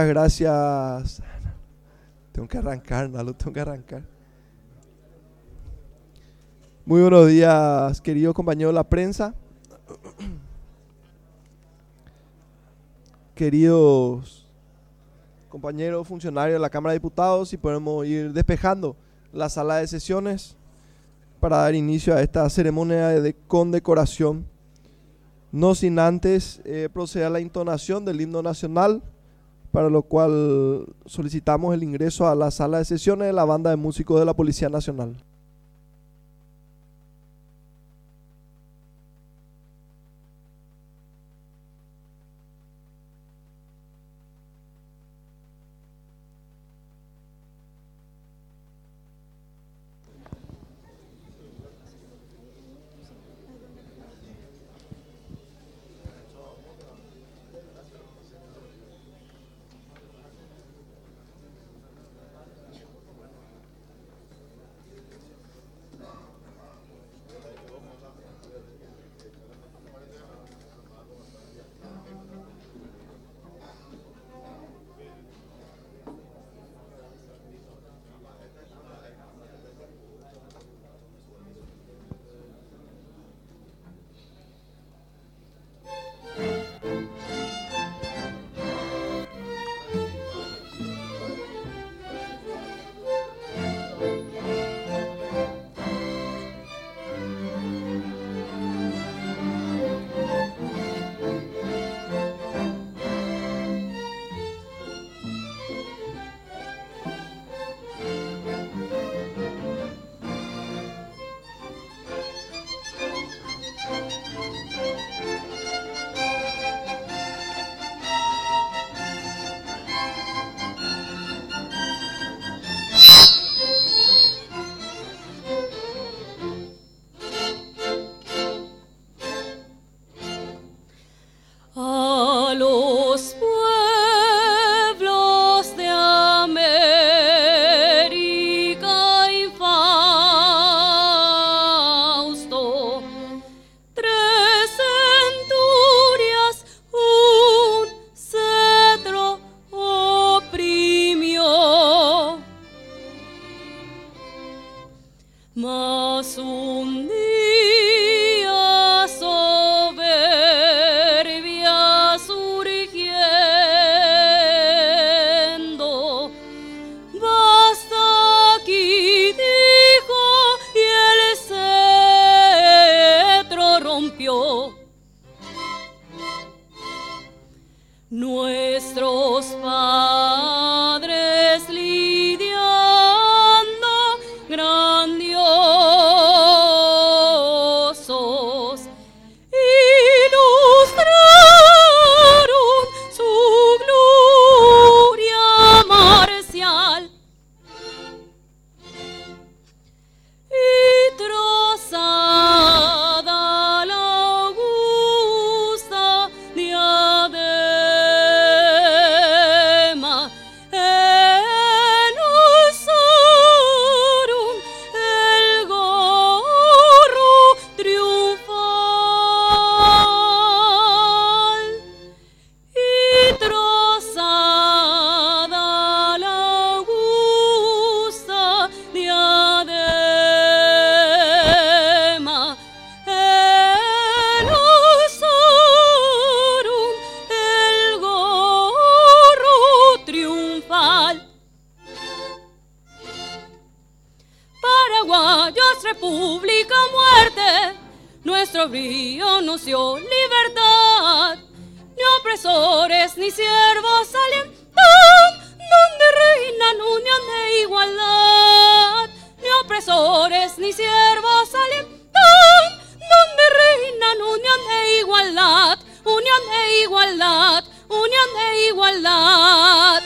Gracias. Tengo que arrancar, Nalo, tengo que arrancar. Muy buenos días, queridos compañeros de la prensa, queridos compañeros funcionarios de la Cámara de Diputados, si podemos ir despejando la sala de sesiones para dar inicio a esta ceremonia de condecoración, no sin antes proceder a la entonación del himno nacional, para lo cual solicitamos el ingreso a la sala de sesiones de la banda de músicos de la Policía Nacional. Nuestros padres lidiando grandiosos ilustraron su gloria marcial y trozada la augusta diadema enalzaron el gorro triunfal y trozada la augusta diadema enalzaron el gorro triunfal. Paraguayos, república, muerte, nuestro brío anunció libertad. Ni opresores ni siervos alientan, donde reinan unión e igualdad. Ni opresores ni siervos alientan, donde reinan unión e igualdad, unión e igualdad, unión e igualdad.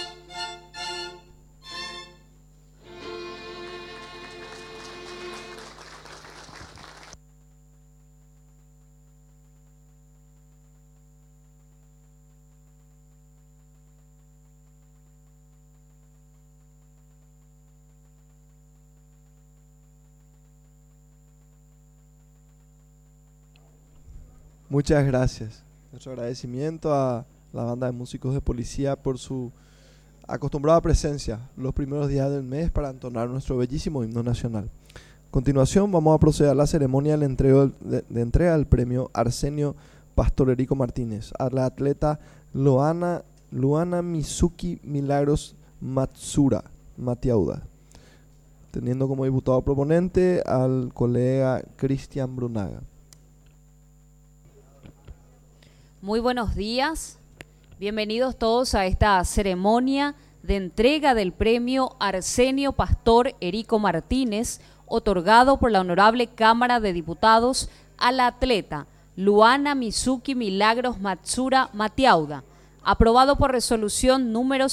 Muchas gracias. Nuestro agradecimiento a la banda de músicos de policía por su acostumbrada presencia los primeros días del mes para entonar nuestro bellísimo himno nacional. A continuación vamos a proceder a la ceremonia de entrega del premio Arsenio Pastor Erico Martínez a la atleta Luana Mizuki Milagros Matsura Matiauda, teniendo como diputado proponente al colega Cristian Brunaga. Muy buenos días, bienvenidos todos a esta ceremonia de entrega del premio Arsenio Pastor Erico Martínez, otorgado por la Honorable Cámara de Diputados a la atleta Luana Mizuki Milagros Matsura Matiauda, aprobado por resolución número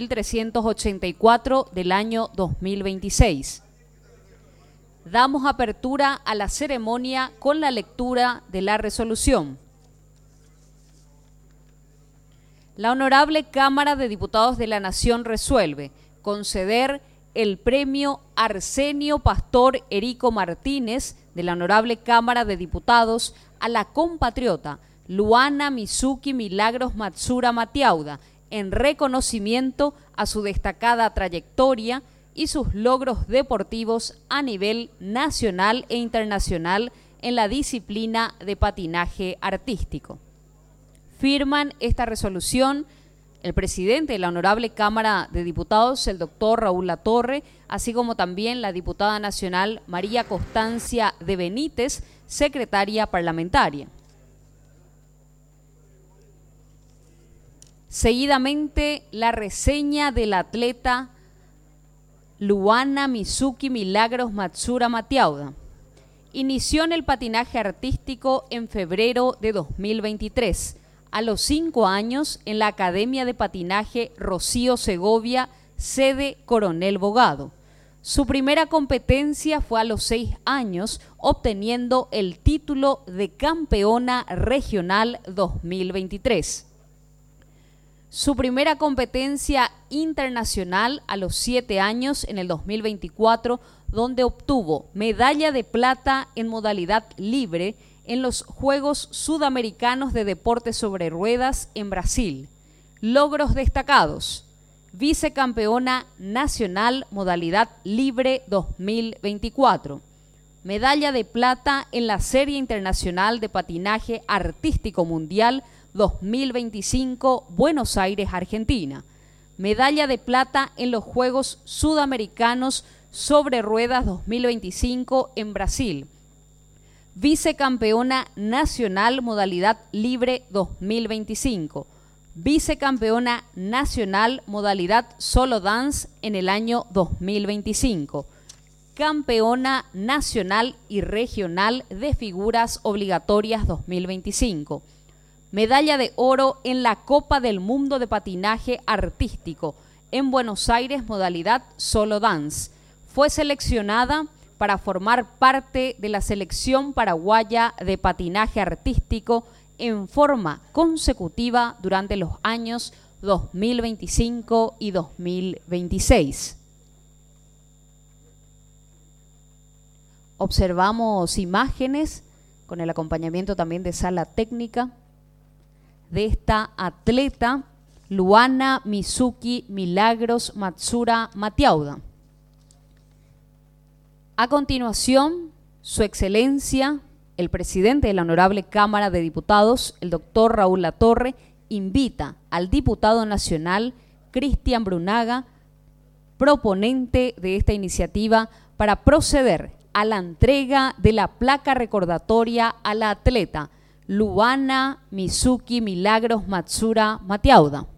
5384 del año 2026. Damos apertura a la ceremonia con la lectura de la resolución. La Honorable Cámara de Diputados de la Nación resuelve conceder el premio Arsenio Pastor Erico Martínez de la Honorable Cámara de Diputados a la compatriota Luana Mizuki Milagros Matsura Matiauda en reconocimiento a su destacada trayectoria y sus logros deportivos a nivel nacional e internacional en la disciplina de patinaje artístico. Firman esta resolución el presidente de la Honorable Cámara de Diputados, el doctor Raúl Latorre, así como también la diputada nacional María Constancia de Benítez, secretaria parlamentaria. Seguidamente, la reseña del atleta Luana Mizuki Milagros Matsura Matiauda. Inició en el patinaje artístico en febrero de 2023. A los 5 años en la Academia de Patinaje Rocío Segovia, sede Coronel Bogado. Su primera competencia fue a los 6 años, obteniendo el título de campeona regional 2023. Su primera competencia internacional a los 7 años en el 2024, donde obtuvo medalla de plata en modalidad libre en los Juegos Sudamericanos de Deportes sobre Ruedas en Brasil. Logros destacados: vicecampeona nacional modalidad libre 2024, medalla de plata en la Serie Internacional de Patinaje Artístico Mundial 2025 Buenos Aires, Argentina, medalla de plata en los Juegos Sudamericanos sobre Ruedas 2025 en Brasil, vicecampeona nacional modalidad libre 2025, vicecampeona nacional modalidad solo dance en el año 2025, campeona nacional y regional de figuras obligatorias 2025, medalla de oro en la Copa del Mundo de Patinaje Artístico en Buenos Aires modalidad solo dance. Fue seleccionada para formar parte de la selección paraguaya de patinaje artístico en forma consecutiva durante los años 2025 y 2026. Observamos imágenes con el acompañamiento también de sala técnica de esta atleta Luana Mizuki Milagros Matsura Matiauda. A continuación, Su Excelencia, el presidente de la Honorable Cámara de Diputados, el doctor Raúl Latorre, invita al diputado nacional Cristian Brunaga, proponente de esta iniciativa, para proceder a la entrega de la placa recordatoria a la atleta Luana Mizuki Milagros Matsura Matiauda.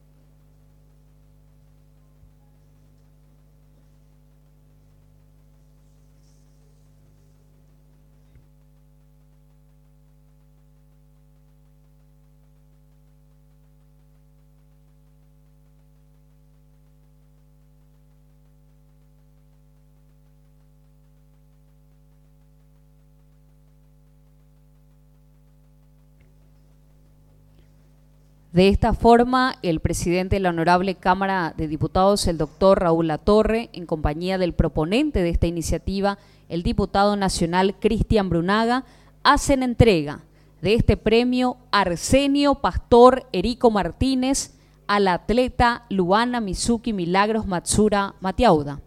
De esta forma, el presidente de la Honorable Cámara de Diputados, el doctor Raúl Latorre, en compañía del proponente de esta iniciativa, el diputado nacional Cristian Brunaga, hacen entrega de este premio Arsenio Pastor Erico Martínez a la atleta Luana Mizuki Milagros Matsura Matiauda.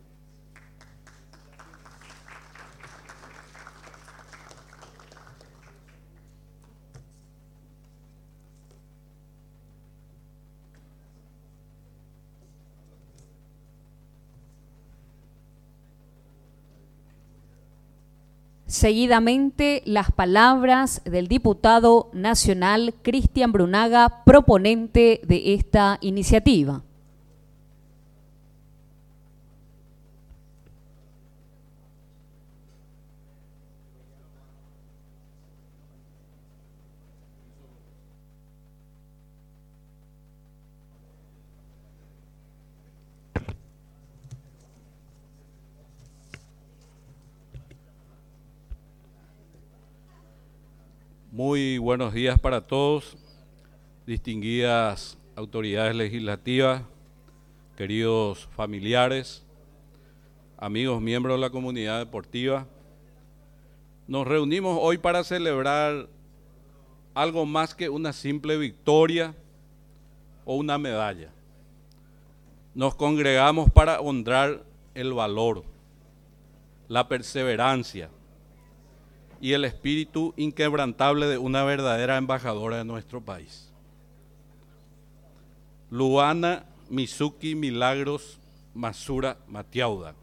Seguidamente, las palabras del diputado nacional Cristian Brunaga, proponente de esta iniciativa. Muy buenos días para todos, distinguidas autoridades legislativas, queridos familiares, amigos miembros de la comunidad deportiva. Nos reunimos hoy para celebrar algo más que una simple victoria o una medalla. Nos congregamos para honrar el valor, la perseverancia y el espíritu inquebrantable de una verdadera embajadora de nuestro país. Luana Mizuki Milagros Matsura Matiauda.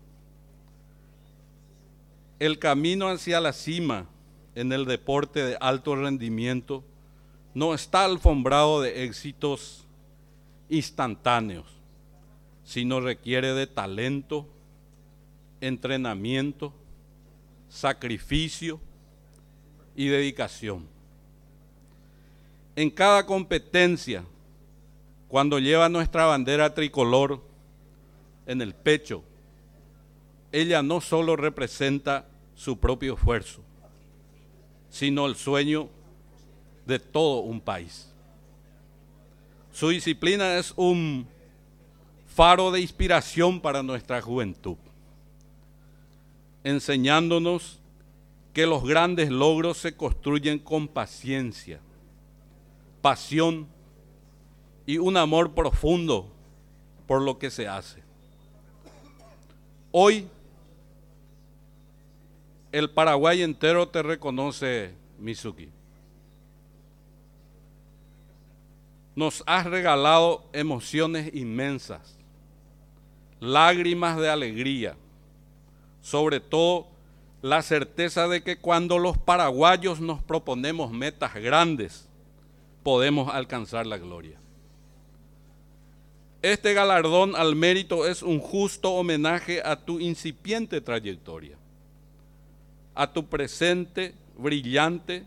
El camino hacia la cima en el deporte de alto rendimiento no está alfombrado de éxitos instantáneos, sino requiere de talento, entrenamiento, sacrificio y dedicación. En cada competencia, cuando lleva nuestra bandera tricolor en el pecho, ella no solo representa su propio esfuerzo, sino el sueño de todo un país. Su disciplina es un faro de inspiración para nuestra juventud, enseñándonos que los grandes logros se construyen con paciencia, pasión y un amor profundo por lo que se hace. Hoy, el Paraguay entero te reconoce, Mizuki. Nos has regalado emociones inmensas, lágrimas de alegría, sobre todo la certeza de que cuando los paraguayos nos proponemos metas grandes, podemos alcanzar la gloria. Este galardón al mérito es un justo homenaje a tu incipiente trayectoria, a tu presente brillante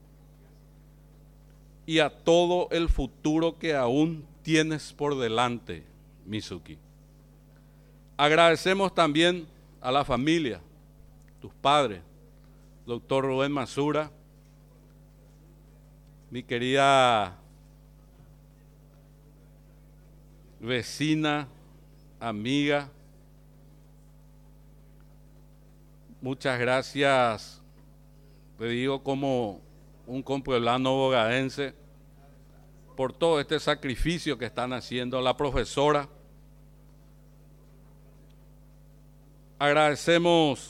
y a todo el futuro que aún tienes por delante, Mizuki. Agradecemos también a la familia, tus padres, doctor Rubén Matsura, mi querida vecina, amiga. Muchas gracias, te digo como un compueblano bogadense, por todo este sacrificio que están haciendo. La profesora, agradecemos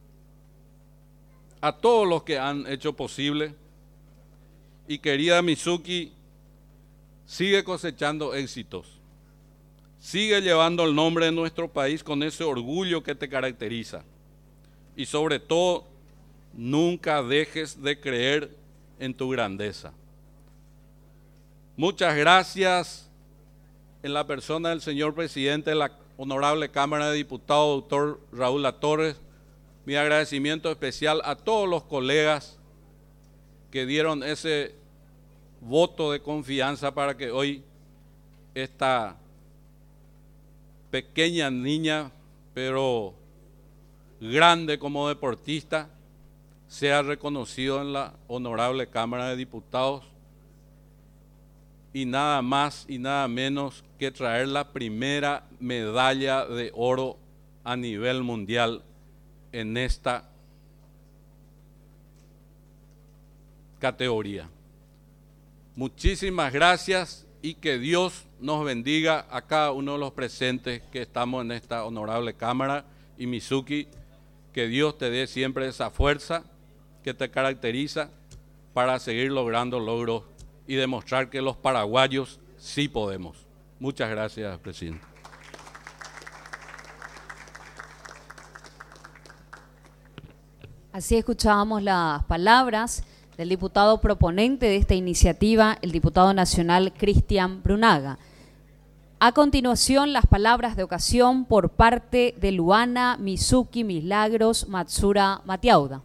a todos los que han hecho posible. Y querida Mizuki, sigue cosechando éxitos, sigue llevando el nombre de nuestro país con ese orgullo que te caracteriza. Y sobre todo, nunca dejes de creer en tu grandeza. Muchas gracias en la persona del señor presidente de la Honorable Cámara de Diputados, doctor Raúl Latorre. Mi agradecimiento especial a todos los colegas que dieron ese voto de confianza para que hoy esta pequeña niña, pero grande como deportista, sea reconocido en la Honorable Cámara de Diputados, y nada más y nada menos que traer la primera medalla de oro a nivel mundial en esta categoría. Muchísimas gracias y que Dios nos bendiga a cada uno de los presentes que estamos en esta honorable Cámara. Y Mizuki, que Dios te dé siempre esa fuerza que te caracteriza para seguir logrando logros y demostrar que los paraguayos sí podemos. Muchas gracias, presidente. Así escuchábamos las palabras del diputado proponente de esta iniciativa, el diputado nacional Cristian Brunaga. A continuación, las palabras de ocasión por parte de Luana Mizuki Milagros Matsura Matiauda.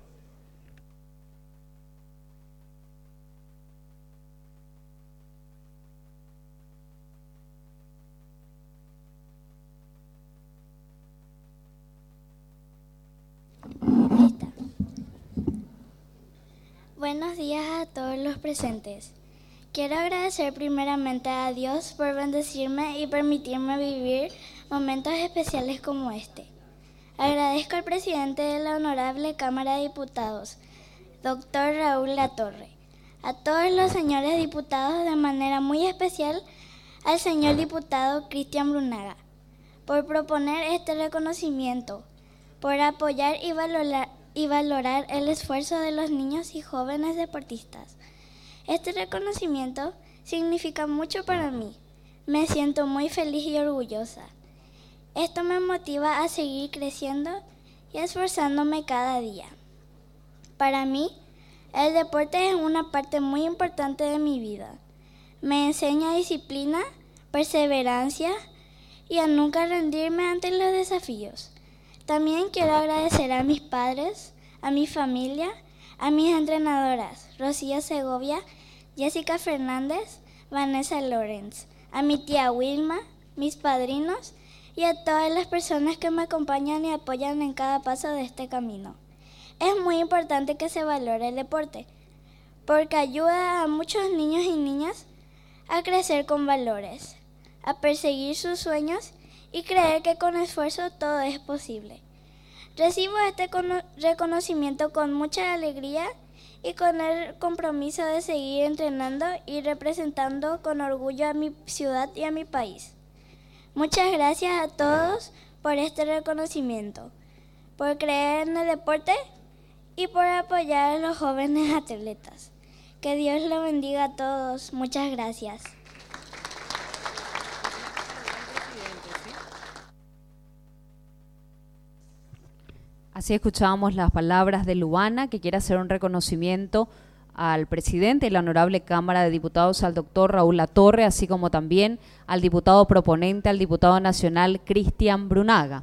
Buenos días a todos los presentes. Quiero agradecer primeramente a Dios por bendecirme y permitirme vivir momentos especiales como este. Agradezco al presidente de la Honorable Cámara de Diputados, doctor Raúl Latorre, a todos los señores diputados, de manera muy especial al señor diputado Cristian Brunaga, por proponer este reconocimiento, por apoyar y valorar el esfuerzo de los niños y jóvenes deportistas. Este reconocimiento significa mucho para mí. Me siento muy feliz y orgullosa. Esto me motiva a seguir creciendo y esforzándome cada día. Para mí, el deporte es una parte muy importante de mi vida. Me enseña disciplina, perseverancia y a nunca rendirme ante los desafíos. También quiero agradecer a mis padres, a mi familia, a mis entrenadoras, Rocío Segovia, Jessica Fernández, Vanessa Lorenz, a mi tía Wilma, mis padrinos y a todas las personas que me acompañan y apoyan en cada paso de este camino. Es muy importante que se valore el deporte, porque ayuda a muchos niños y niñas a crecer con valores, a perseguir sus sueños y creer que con esfuerzo todo es posible. Recibo este reconocimiento con mucha alegría y con el compromiso de seguir entrenando y representando con orgullo a mi ciudad y a mi país. Muchas gracias a todos por este reconocimiento, por creer en el deporte y por apoyar a los jóvenes atletas. Que Dios los bendiga a todos. Muchas gracias. Así escuchábamos las palabras de Luana, que quiere hacer un reconocimiento al presidente de la Honorable Cámara de Diputados, al doctor Raúl Latorre, así como también al diputado proponente, al diputado nacional Cristian Brunaga.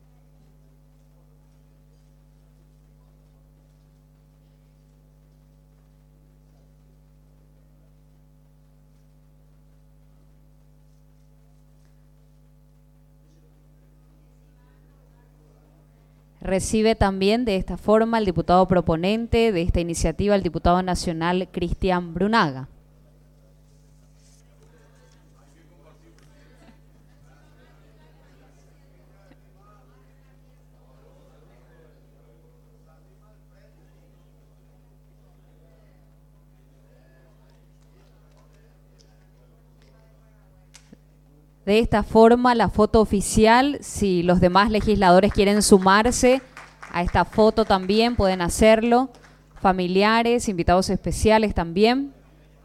Recibe también de esta forma el diputado proponente de esta iniciativa, el diputado nacional Cristian Brunaga. De esta forma, la foto oficial, si los demás legisladores quieren sumarse a esta foto también pueden hacerlo, familiares, invitados especiales también.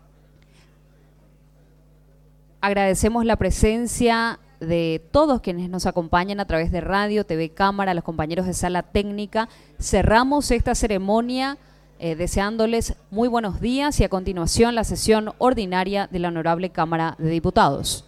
Agradecemos la presencia de todos quienes nos acompañan a través de radio, TV, cámara, los compañeros de sala técnica. Cerramos esta ceremonia deseándoles muy buenos días y a continuación la sesión ordinaria de la Honorable Cámara de Diputados.